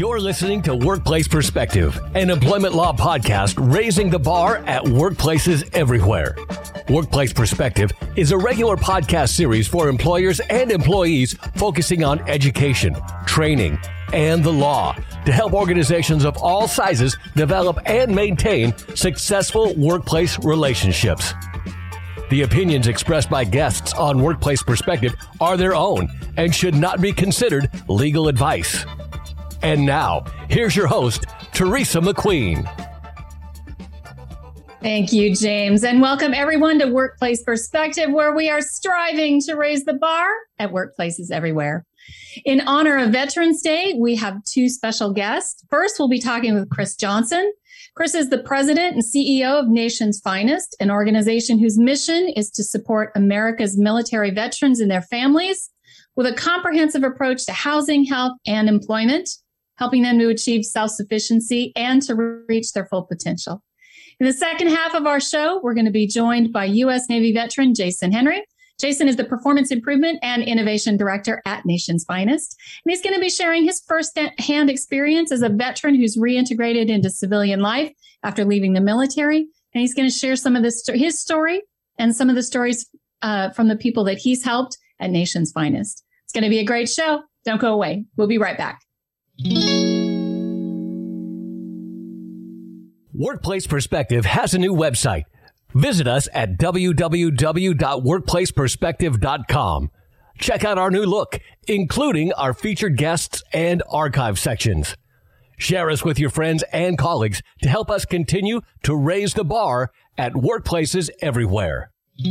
You're listening to Workplace Perspective, an employment law podcast raising the bar at workplaces everywhere. Workplace Perspective is a regular podcast series for employers and employees focusing on education, training, and the law to help organizations of all sizes develop and maintain successful workplace relationships. The opinions expressed by guests on Workplace Perspective are their own and should not be considered legal advice. And now, here's your host, Teresa McQueen. Thank you, James, and welcome everyone to Workplace Perspective, where we are striving to raise the bar at workplaces everywhere. In honor of Veterans Day, we have two special guests. First, we'll be talking with Chris Johnson. Chris is the president and CEO of Nation's Finest, an organization whose mission is to support America's military veterans and their families with a comprehensive approach to housing, health, and employment, helping them to achieve self-sufficiency and to reach their full potential. In the second half of our show, we're going to be joined by U.S. Navy veteran Jason Henry. Jason is the Performance Improvement and Innovation Director at Nation's Finest, and he's going to be sharing his first-hand experience as a veteran who's reintegrated into civilian life after leaving the military. And he's going to share some of his story and some of the stories from the people that he's helped at Nation's Finest. It's going to be a great show. Don't go away. We'll be right back. Workplace Perspective has a new website. Visit us at www.workplaceperspective.com. Check out our new look, including our featured guests and archive sections. Share us with your friends and colleagues to help us continue to raise the bar at workplaces everywhere.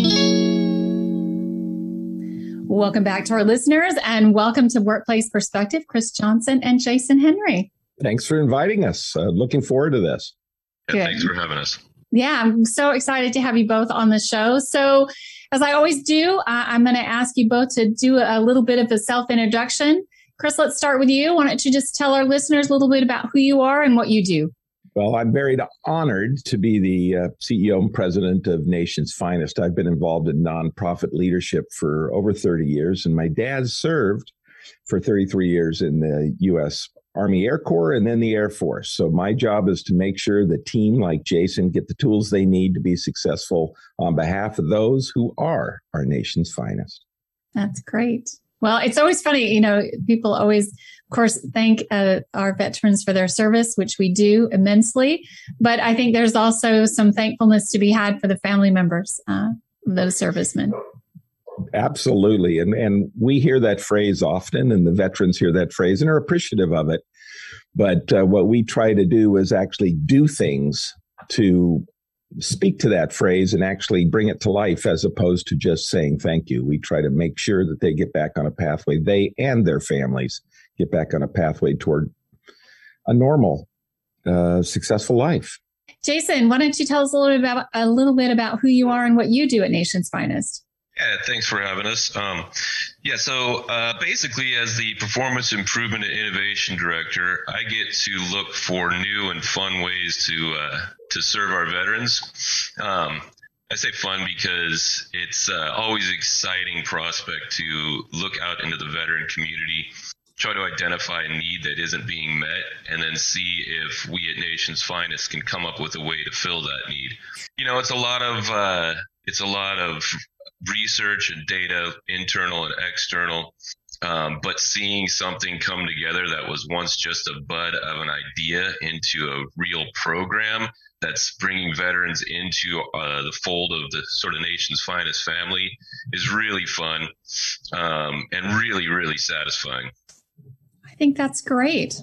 Welcome back to our listeners, and welcome to Workplace Perspective, Chris Johnson and Jason Henry. Thanks for inviting us. Looking forward to this. Yeah, thanks for having us. Yeah, I'm so excited to have you both on the show. So, as I always do, I'm going to ask you both to do a little bit of a self-introduction. Chris, let's start with you. Why don't you just tell our listeners a little bit about who you are and what you do? Well, I'm very honored to be the CEO and president of Nation's Finest. I've been involved in nonprofit leadership for over 30 years, and my dad served for 33 years in the U.S. Army Air Corps and then the Air Force. So my job is to make sure the team like Jason get the tools they need to be successful on behalf of those who are our nation's finest. That's great. Well, it's always funny, people always, of course, thank our veterans for their service, which we do immensely. But I think there's also some thankfulness to be had for the family members of those servicemen. Absolutely. And we hear that phrase often, and the veterans hear that phrase and are appreciative of it. But what we try to do is actually do things to speak to that phrase and actually bring it to life, as opposed to just saying thank you. We try to make sure that they get back on a pathway, they and their families get back on a pathway toward a normal, successful life. Jason, why don't you tell us a little bit about who you are and what you do at Nation's Finest? Yeah, thanks for having us. So basically, as the Performance Improvement and Innovation Director, I get to look for new and fun ways to serve our veterans. I say fun because it's always an exciting prospect to look out into the veteran community, try to identify a need that isn't being met, and then see if we at Nation's Finest can come up with a way to fill that need. It's a lot of research and data, internal and external, but seeing something come together that was once just a bud of an idea into a real program that's bringing veterans into the fold of the sort of Nation's Finest family is really fun and really, really satisfying. I think that's great.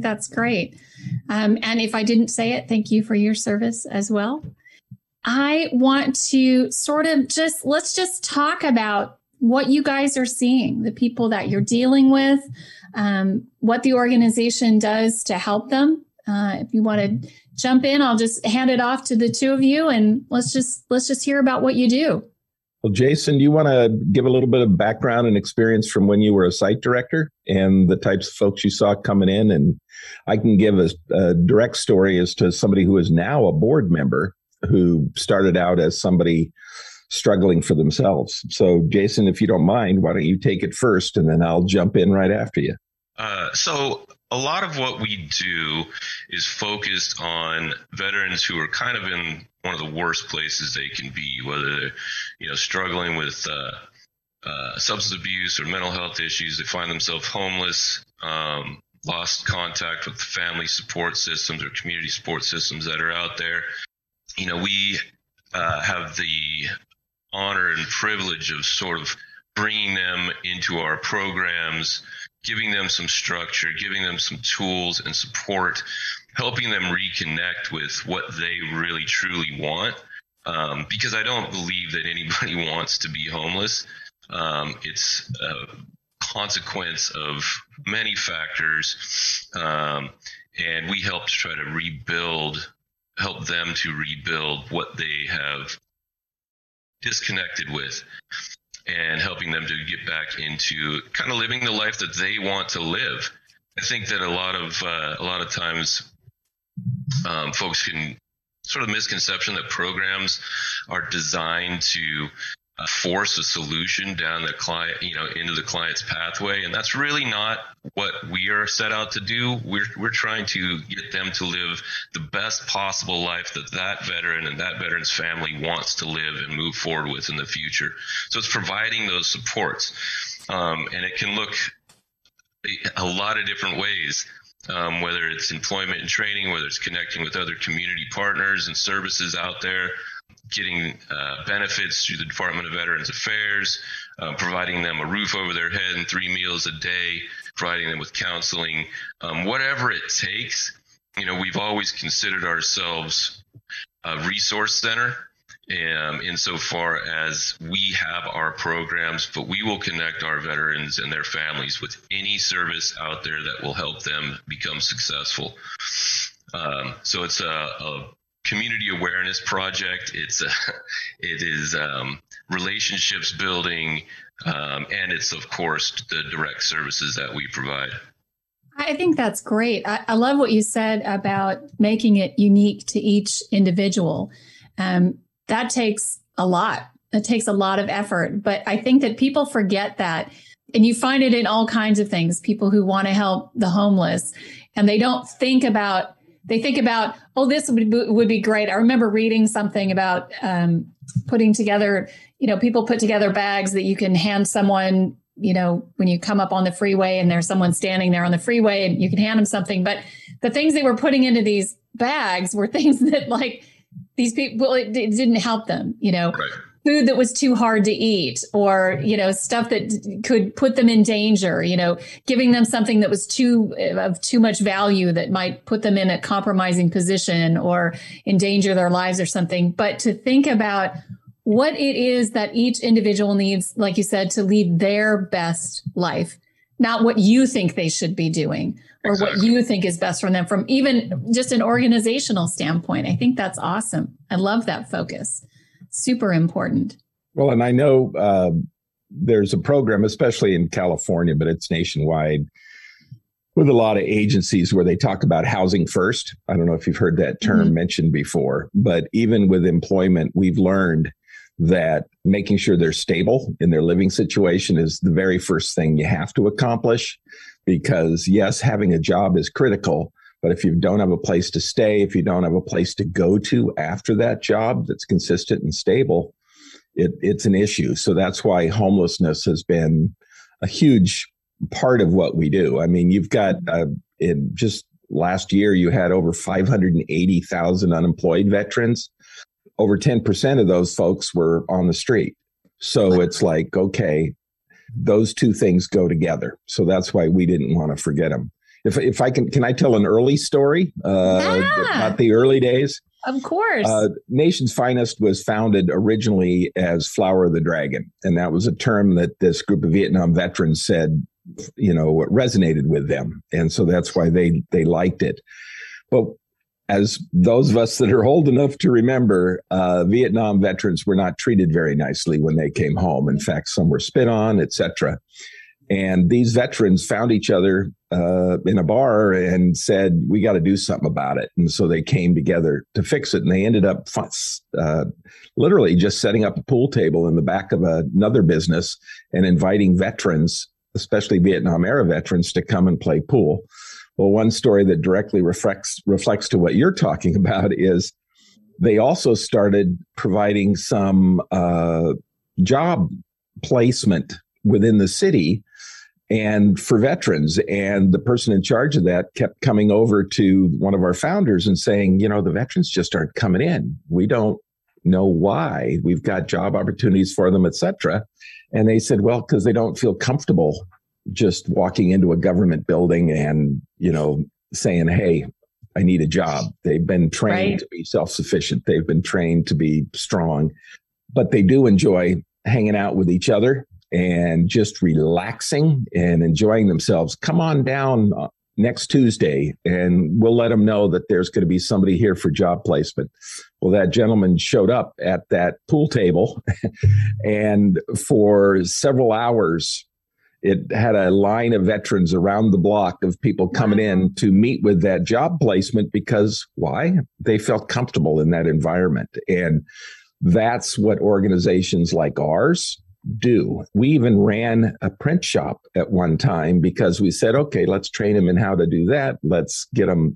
And if I didn't say it, thank you for your service as well. I want to let's just talk about what you guys are seeing, the people that you're dealing with, what the organization does to help them. If you want to jump in, I'll just hand it off to the two of you, and let's just hear about what you do. Well, Jason, do you want to give a little bit of background and experience from when you were a site director and the types of folks you saw coming in? And I can give a direct story as to somebody who is now a board member who started out as somebody struggling for themselves. So, Jason, if you don't mind, why don't you take it first, and then I'll jump in right after you. So a lot of what we do is focused on veterans who are kind of in one of the worst places they can be, whether they're, struggling with substance abuse or mental health issues. They find themselves homeless, lost contact with the family support systems or community support systems that are out there. We have the honor and privilege of sort of bringing them into our programs, giving them some structure, giving them some tools and support, helping them reconnect with what they really truly want. Because I don't believe that anybody wants to be homeless. It's a consequence of many factors. And we help to try to help them to rebuild what they have disconnected with, and helping them to get back into kind of living the life that they want to live. I think that a lot of times folks can sort of misconception that programs are designed to force a solution down the client, into the client's pathway. And that's really not what we are set out to do. We're trying to get them to live the best possible life that veteran and that veteran's family wants to live and move forward with in the future. So it's providing those supports. And it can look a lot of different ways. Whether it's employment and training, whether it's connecting with other community partners and services out there, getting benefits through the Department of Veterans Affairs, providing them a roof over their head and 3 meals a day, providing them with counseling, whatever it takes. We've always considered ourselves a resource center insofar as we have our programs, but we will connect our veterans and their families with any service out there that will help them become successful. So it's a community awareness project. It is relationships building, and it's of course the direct services that we provide. I think that's great. I love what you said about making it unique to each individual. That takes a lot. It takes a lot of effort. But I think that people forget that. And you find it in all kinds of things, people who want to help the homeless, and they don't think about, oh, this would be great. I remember reading something about putting together, people put together bags that you can hand someone, when you come up on the freeway and there's someone standing there on the freeway and you can hand them something. But the things they were putting into these bags were things that these people, it didn't help them, right. Food that was too hard to eat, or, stuff that could put them in danger, giving them something that was of too much value that might put them in a compromising position or endanger their lives or something. But to think about what it is that each individual needs, like you said, to lead their best life, not what you think they should be doing or Exactly. What you think is best for them from even just an organizational standpoint. I think that's awesome. I love that focus. Super important. Well, and I know there's a program, especially in California, but it's nationwide, with a lot of agencies where they talk about housing first. I don't know if you've heard that term mentioned before, but even with employment, we've learned that making sure they're stable in their living situation is the very first thing you have to accomplish. Because yes, having a job is critical, but if you don't have a place to stay, if you don't have a place to go to after that job that's consistent and stable, it's an issue. So that's why homelessness has been a huge part of what we do. I mean, you've got in just last year, you had over 580,000 unemployed veterans. Over 10% of those folks were on the street. So it's like, okay, those two things go together. So that's why we didn't want to forget them. If I can I tell an early story about the early days? Of course. Nation's Finest was founded originally as Flower of the Dragon. And that was a term that this group of Vietnam veterans said, resonated with them. And so that's why they liked it. But as those of us that are old enough to remember, Vietnam veterans were not treated very nicely when they came home. In fact, some were spit on, etc. And these veterans found each other in a bar and said, we got to do something about it. And so they came together to fix it. And they ended up literally just setting up a pool table in the back of another business and inviting veterans, especially Vietnam era veterans, to come and play pool. Well, one story that directly reflects to what you're talking about is they also started providing some job placement within the city and for veterans. And the person in charge of that kept coming over to one of our founders and saying, the veterans just aren't coming in. We don't know why. We've got job opportunities for them, et cetera. And they said, well, because they don't feel comfortable just walking into a government building and, saying, hey, I need a job. They've been trained to be self-sufficient. They've been trained to be strong, but they do enjoy hanging out with each other and just relaxing and enjoying themselves. Come on down next Tuesday and we'll let them know that there's going to be somebody here for job placement. Well, that gentleman showed up at that pool table and for several hours, it had a line of veterans around the block of people coming in to meet with that job placement because why? They felt comfortable in that environment. And that's what organizations like ours do. We even ran a print shop at one time because we said, okay, let's train them in how to do that. Let's get them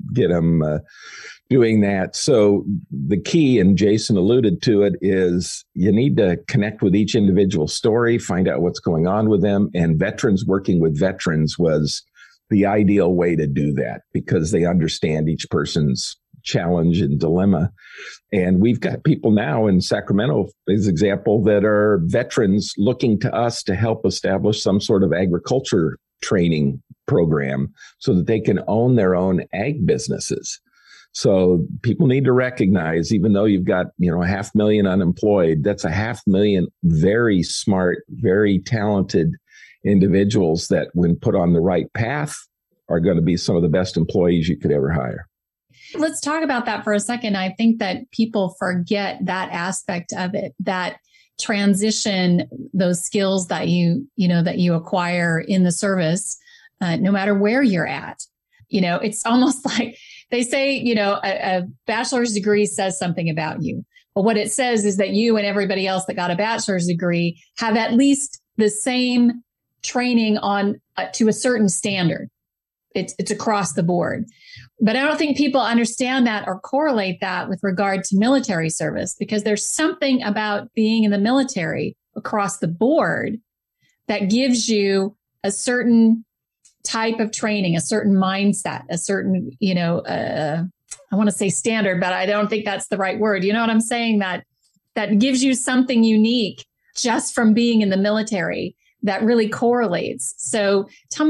doing that. So the key, and Jason alluded to it, is you need to connect with each individual story, find out what's going on with them. And veterans working with veterans was the ideal way to do that because they understand each person's challenge and dilemma. And we've got people now in Sacramento, as example, that are veterans looking to us to help establish some sort of agriculture training program so that they can own their own ag businesses. So people need to recognize, even though you've got, 500,000 unemployed, that's 500,000 very smart, very talented individuals that when put on the right path are going to be some of the best employees you could ever hire. Let's talk about that for a second. I think that people forget that aspect of it, that transition, those skills that you acquire in the service, no matter where you're at. It's almost like they say, a bachelor's degree says something about you. But what it says is that you and everybody else that got a bachelor's degree have at least the same training on to a certain standard. It's across the board. But I don't think people understand that or correlate that with regard to military service, because there's something about being in the military across the board that gives you a certain type of training, a certain mindset, a certain, I want to say standard, but I don't think that's the right word. You know what I'm saying? That gives you something unique just from being in the military that really correlates. So talk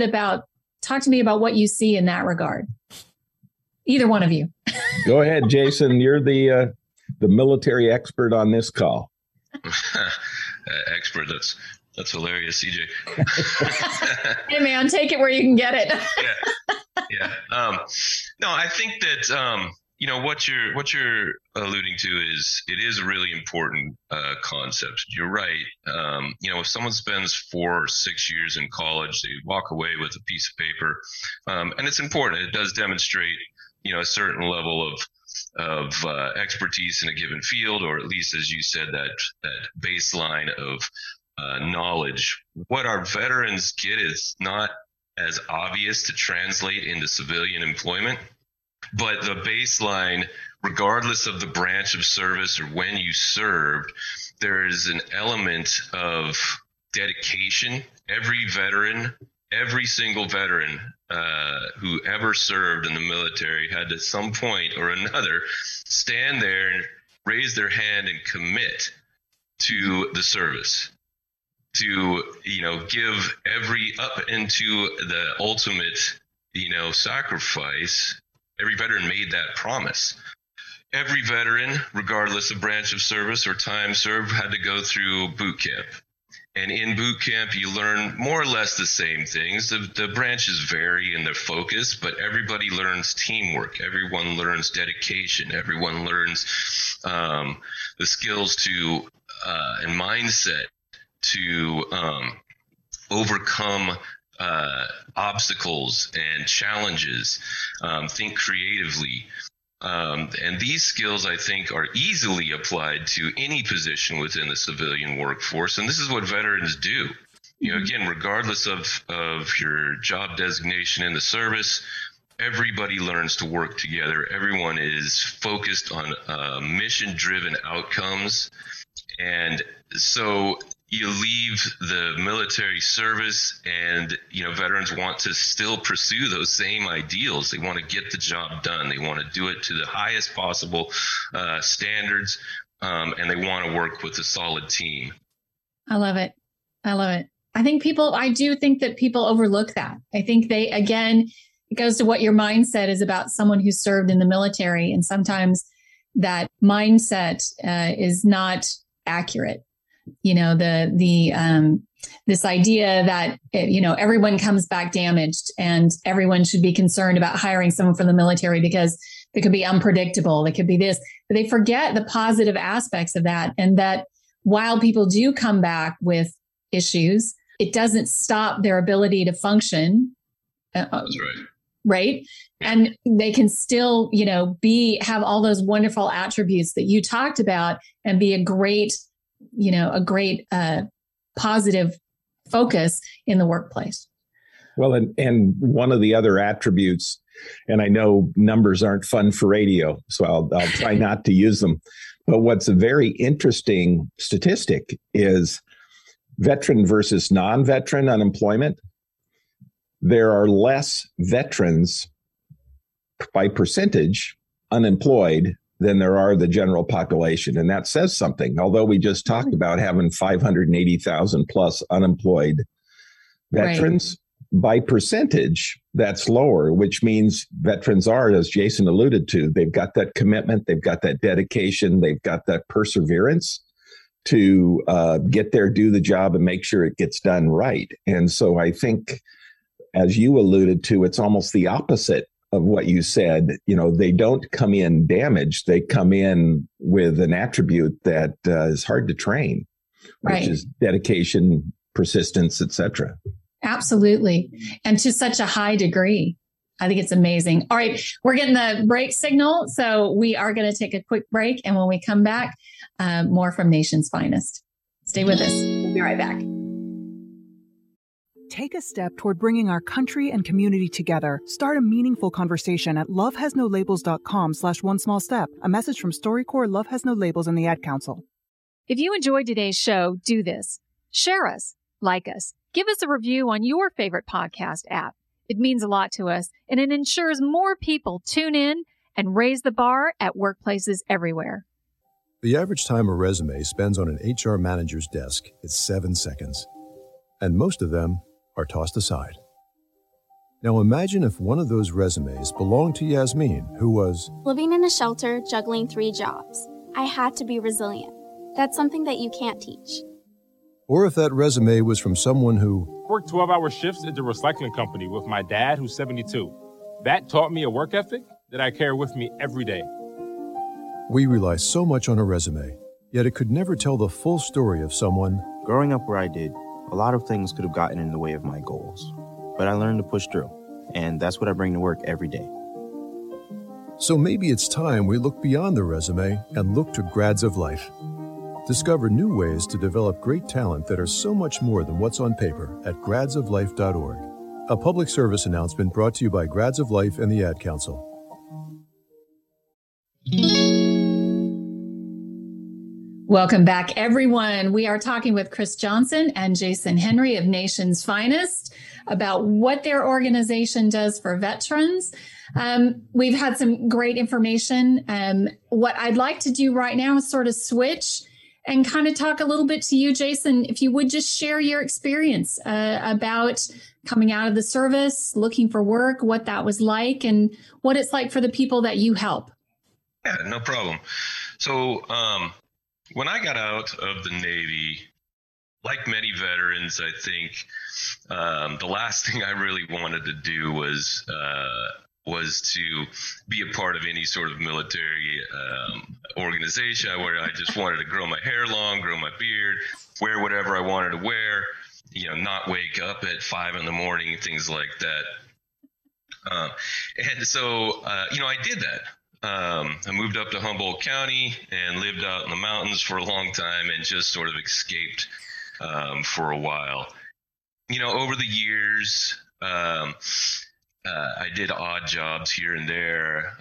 to me about what you see in that regard. Either one of you. Go ahead, Jason. You're the military expert on this call. Expert. That's hilarious, CJ. Hey, man, take it where you can get it. Yeah. No, I think that what you're alluding to it is a really important concept. You're right. If someone spends 4 or 6 years in college, they walk away with a piece of paper, and it's important. It does demonstrate a certain level of expertise in a given field, or at least, as you said, that baseline of knowledge. What our veterans get is not as obvious to translate into civilian employment, but the baseline, regardless of the branch of service or when you served, there is an element of dedication. Every single veteran who ever served in the military had at some point or another stand there and raise their hand and commit to the service, to give every up into the ultimate sacrifice. Every veteran made that promise. Every veteran, regardless of branch of service or time served, had to go through boot camp. And in boot camp, you learn more or less the same things. The branches vary in their focus, but everybody learns teamwork. Everyone learns dedication. Everyone learns the skills to and mindset to overcome obstacles and challenges, think creatively. And these skills, I think, are easily applied to any position within the civilian workforce. And this is what veterans do. Again, regardless of your job designation in the service, everybody learns to work together. Everyone is focused on mission-driven outcomes. And so you leave the military service and, veterans want to still pursue those same ideals. They want to get the job done. They want to do it to the highest possible standards, and they want to work with a solid team. I love it. I do think that people overlook that. I think it goes to what your mindset is about someone who served in the military. And sometimes that mindset is not accurate. This idea that, everyone comes back damaged and everyone should be concerned about hiring someone from the military because they could be unpredictable. They could be this, but they forget the positive aspects of that. And that while people do come back with issues, it doesn't stop their ability to function. That's right. Right. And they can still, have all those wonderful attributes that you talked about and be a great positive focus in the workplace. Well, and one of the other attributes, and I know numbers aren't fun for radio, so I'll try not to use them. But what's a very interesting statistic is veteran versus non-veteran unemployment. There are less veterans by percentage unemployed than there are the general population. And that says something. Although we just talked about having 580,000 plus unemployed veterans, by percentage, that's lower, which means veterans are, as Jason alluded to, they've got that commitment, they've got that dedication, they've got that perseverance to get there, do the job, and make sure it gets done right. And so I think, as you alluded to, it's almost the opposite of what you said. They don't come in damaged. They come in with an attribute that is hard to train, which is dedication, persistence, etc. Absolutely. And to such a high degree. I think it's amazing. All right. We're getting the break signal. So we are going to take a quick break. And when we come back, more from Nation's Finest. Stay with us. We'll be right back. Take a step toward bringing our country and community together. Start a meaningful conversation at lovehasnolabels.com/onesmallstep. A message from StoryCorps, Love Has No Labels, and the Ad Council. If you enjoyed today's show, do this. Share us, like us, give us a review on your favorite podcast app. It means a lot to us, and it ensures more people tune in and raise the bar at workplaces everywhere. The average time a resume spends on an HR manager's desk is 7 seconds, and most of them are tossed aside. Now imagine if one of those resumes belonged to Yasmin, who was living in a shelter, juggling 3 jobs. I had to be resilient. That's something that you can't teach. Or if that resume was from someone who worked 12-hour shifts at the recycling company with my dad, who's 72. That taught me a work ethic that I carry with me every day. We rely so much on a resume, yet it could never tell the full story of someone. Growing up where I did, a lot of things could have gotten in the way of my goals, but I learned to push through, and that's what I bring to work every day. So maybe it's time we look beyond the resume and look to Grads of Life. Discover new ways to develop great talent that are so much more than what's on paper at gradsoflife.org. A public service announcement brought to you by Grads of Life and the Ad Council. Welcome back, everyone. We are talking with Chris Johnson and Jason Henry of Nation's Finest about what their organization does for veterans. We've had some great information. What I'd like to do right now is sort of switch and kind of talk a little bit to you, Jason, if you would just share your experience about coming out of the service, looking for work, what that was like, and what it's like for the people that you help. Yeah, no problem. So, when I got out of the Navy, like many veterans, I think the last thing I really wanted to do was to be a part of any sort of military organization where I just wanted to grow my hair long, grow my beard, wear whatever I wanted to wear, not wake up at 5 a.m, things like that. And so, I did that. I moved up to Humboldt County and lived out in the mountains for a long time and just sort of escaped for a while. over the years, I did odd jobs here and there.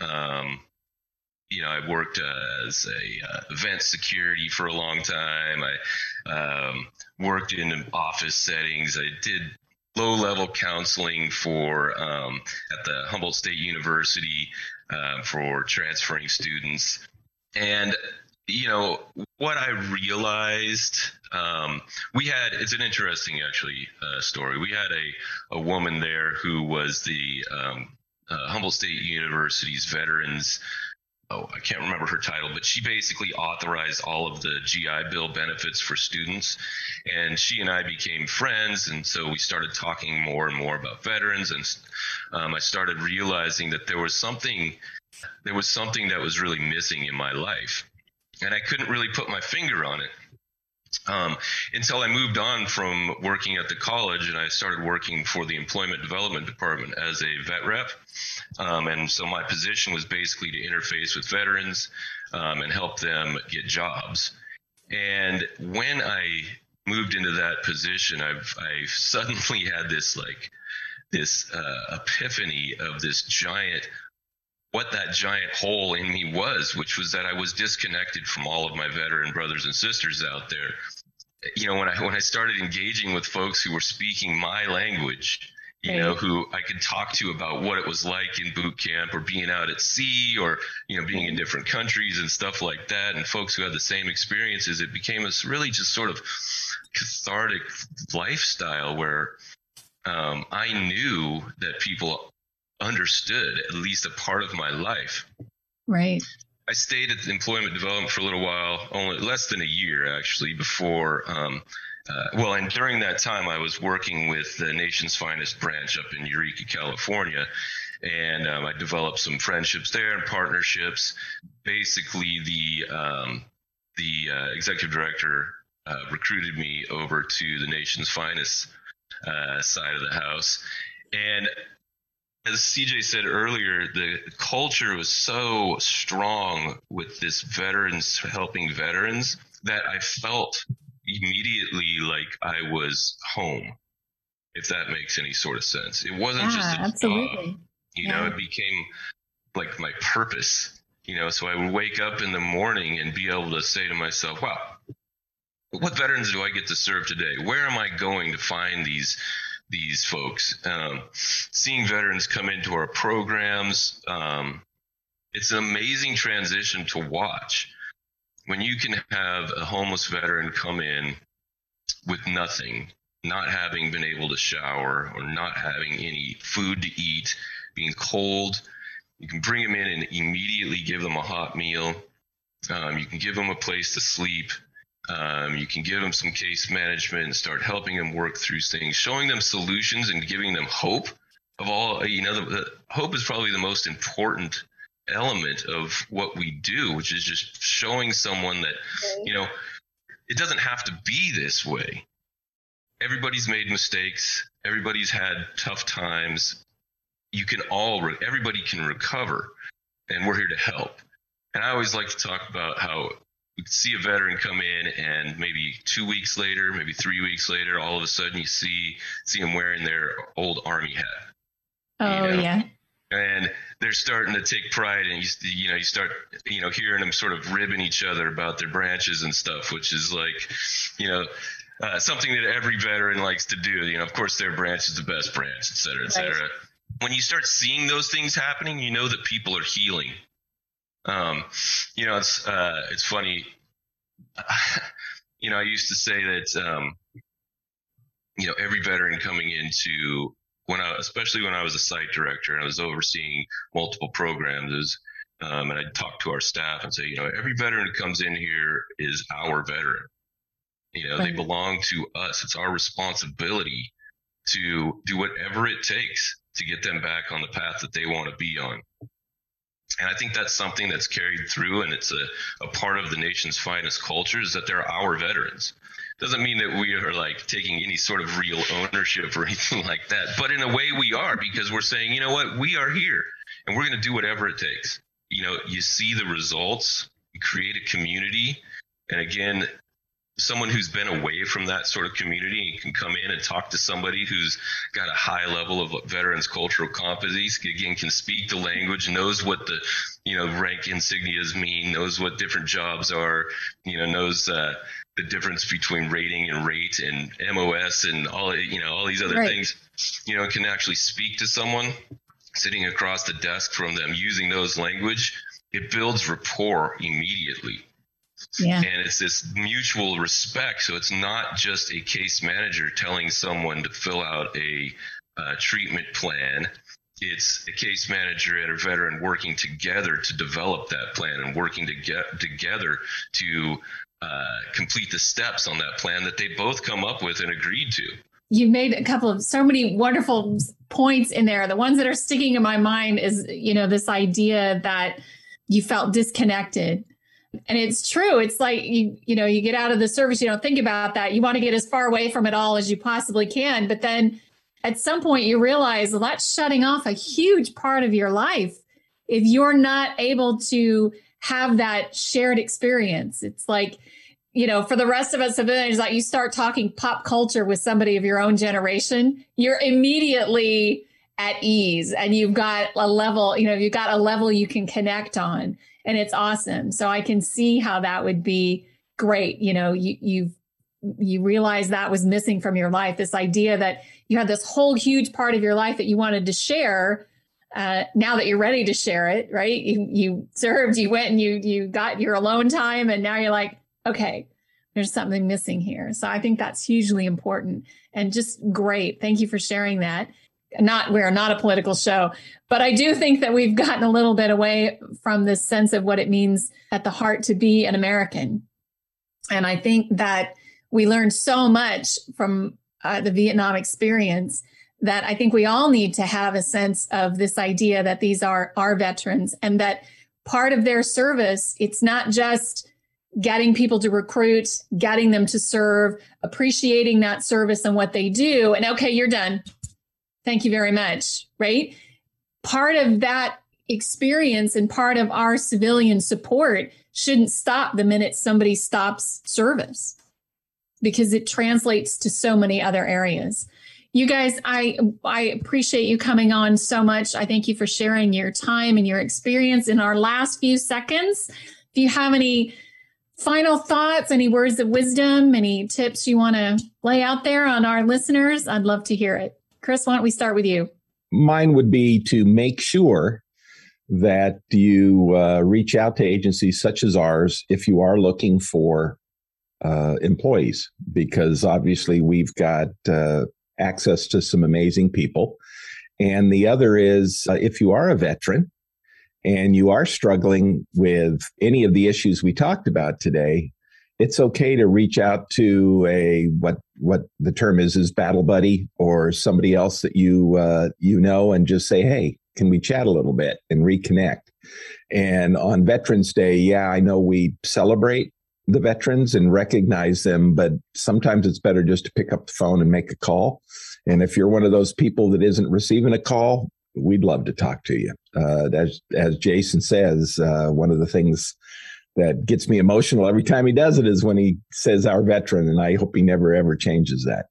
I worked as a event security for a long time. I worked in office settings. I did low-level counseling for at the Humboldt State University for transferring students. And what I realized, it's an interesting story. We had a woman there who was the Humboldt State University's veterans. I can't remember her title, but she basically authorized all of the GI Bill benefits for students. And she and I became friends. And so we started talking more and more about veterans. And I started realizing that there was something that was really missing in my life. And I couldn't really put my finger on it until I moved on from working at the college, and I started working for the Employment Development Department as a vet rep. And so my position was basically to interface with veterans and help them get jobs. And when I moved into that position, I suddenly had this epiphany of what that giant hole in me was, which was that I was disconnected from all of my veteran brothers and sisters out there. When I started engaging with folks who were speaking my language, who I could talk to about what it was like in boot camp or being out at sea or, being in different countries and stuff like that, and folks who had the same experiences, it became this really just sort of cathartic lifestyle where I knew that people understood at least a part of my life. Right. I stayed at the Employment Development for a little while, only less than a year actually, before and during that time I was working with the Nation's Finest branch up in Eureka, California, and I developed some friendships there and partnerships. Basically, the executive director recruited me over to the Nation's Finest side of the house, and as CJ said earlier, the culture was so strong with this veterans helping veterans that I felt immediately like I was home, if that makes any sort of sense. It wasn't just a absolutely. job, it became like my purpose, so I would wake up in the morning and be able to say to myself, wow, what veterans do I get to serve today? Where am I going to find these folks? Seeing veterans come into our programs, it's an amazing transition to watch. When you can have a homeless veteran come in with nothing, not having been able to shower or not having any food to eat, being cold, you can bring them in and immediately give them a hot meal. You can give them a place to sleep. You can give them some case management and start helping them work through things, showing them solutions and giving them hope. Hope is probably the most important element of what we do, which is just showing someone that, it doesn't have to be this way. Everybody's made mistakes. Everybody's had tough times. Everybody can recover, and we're here to help. And I always like to talk about how you see a veteran come in and maybe 2 weeks later, maybe 3 weeks later, all of a sudden you see them wearing their old Army hat. Oh, yeah. And they're starting to take pride, and you start hearing them sort of ribbing each other about their branches and stuff, which is like, something that every veteran likes to do. Of course, their branch is the best branch, et cetera, et cetera. Right. When you start seeing those things happening, you know that people are healing. It's funny. I used to say that, every veteran coming into especially when I was a site director and I was overseeing multiple programs, and I'd talk to our staff and say, every veteran who comes in here is our veteran. They belong to us. It's our responsibility to do whatever it takes to get them back on the path that they want to be on. And I think that's something that's carried through, and it's a part of the Nation's Finest culture, is that they're our veterans. Doesn't mean that we are like taking any sort of real ownership or anything like that, but in a way we are, because we're saying, you know what, we are here and we're going to do whatever it takes. You see the results, you create a community. And again, someone who's been away from that sort of community and can come in and talk to somebody who's got a high level of veterans cultural competencies, again, can speak the language, knows what the, rank insignias mean, knows what different jobs are, knows the difference between rating and rate and MOS and all these other things, can actually speak to someone sitting across the desk from them using those language. It builds rapport immediately. Yeah. And it's this mutual respect. So it's not just a case manager telling someone to fill out a treatment plan. It's a case manager and a veteran working together to develop that plan and working together to complete the steps on that plan that they both come up with and agreed to. You made a couple of so many wonderful points in there. The ones that are sticking in my mind is, this idea that you felt disconnected. And it's true. It's like, you get out of the service, you don't think about that. You want to get as far away from it all as you possibly can. But then at some point you realize, well, that's shutting off a huge part of your life if you're not able to have that shared experience. It's like, for the rest of us, it's like you start talking pop culture with somebody of your own generation, you're immediately at ease and you've got a level, you can connect on. And it's awesome. So I can see how that would be great. You realize that was missing from your life. This idea that you had this whole huge part of your life that you wanted to share. Now that you're ready to share it, right? You served, you went and you got your alone time. And now you're like, okay, there's something missing here. So I think that's hugely important and just great. Thank you for sharing that. We're not a political show, but I do think that we've gotten a little bit away from this sense of what it means at the heart to be an American. And I think that we learned so much from the Vietnam experience that I think we all need to have a sense of this idea that these are our veterans and that part of their service, it's not just getting people to recruit, getting them to serve, appreciating that service and what they do. And okay, you're done. Thank you very much, right? Part of that experience and part of our civilian support shouldn't stop the minute somebody stops service because it translates to so many other areas. You guys, I appreciate you coming on so much. I thank you for sharing your time and your experience in our last few seconds. If you have any final thoughts, any words of wisdom, any tips you want to lay out there on our listeners, I'd love to hear it. Chris, why don't we start with you? Mine would be to make sure that you reach out to agencies such as ours if you are looking for employees, because obviously we've got access to some amazing people. And the other is if you are a veteran and you are struggling with any of the issues we talked about today, it's okay to reach out to what the term is battle buddy or somebody else that you and just say, hey, can we chat a little bit and reconnect? And on Veterans Day, I know we celebrate the veterans and recognize them, but sometimes it's better just to pick up the phone and make a call. And if you're one of those people that isn't receiving a call, we'd love to talk to you. As Jason says, one of the things that gets me emotional every time he does it is when he says our veteran, and I hope he never, ever changes that.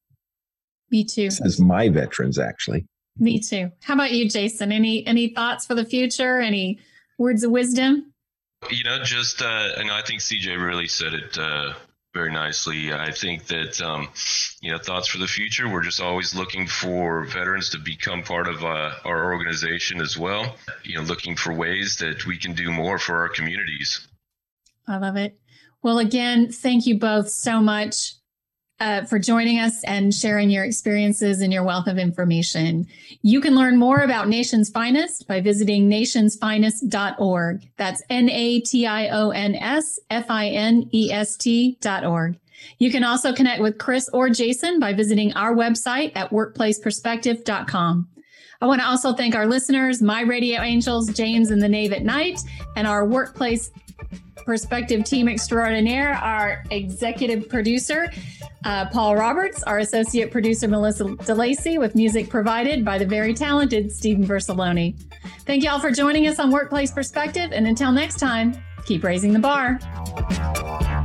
Me too. He says my veterans, actually. Me too. How about you, Jason? Any thoughts for the future? Any words of wisdom? I think CJ really said it very nicely. I think that, thoughts for the future, we're just always looking for veterans to become part of our organization as well, looking for ways that we can do more for our communities. I love it. Well, again, thank you both so much for joining us and sharing your experiences and your wealth of information. You can learn more about Nation's Finest by visiting nationsfinest.org. That's nationsfinest.org. You can also connect with Chris or Jason by visiting our website at workplaceperspective.com. I want to also thank our listeners, my radio angels, James and the Knave at Night, and our Workplace Perspective team extraordinaire, our executive producer, Paul Roberts, our associate producer, Melissa DeLacy, with music provided by the very talented Stephen Versaloni. Thank you all for joining us on Workplace Perspective. And until next time, keep raising the bar.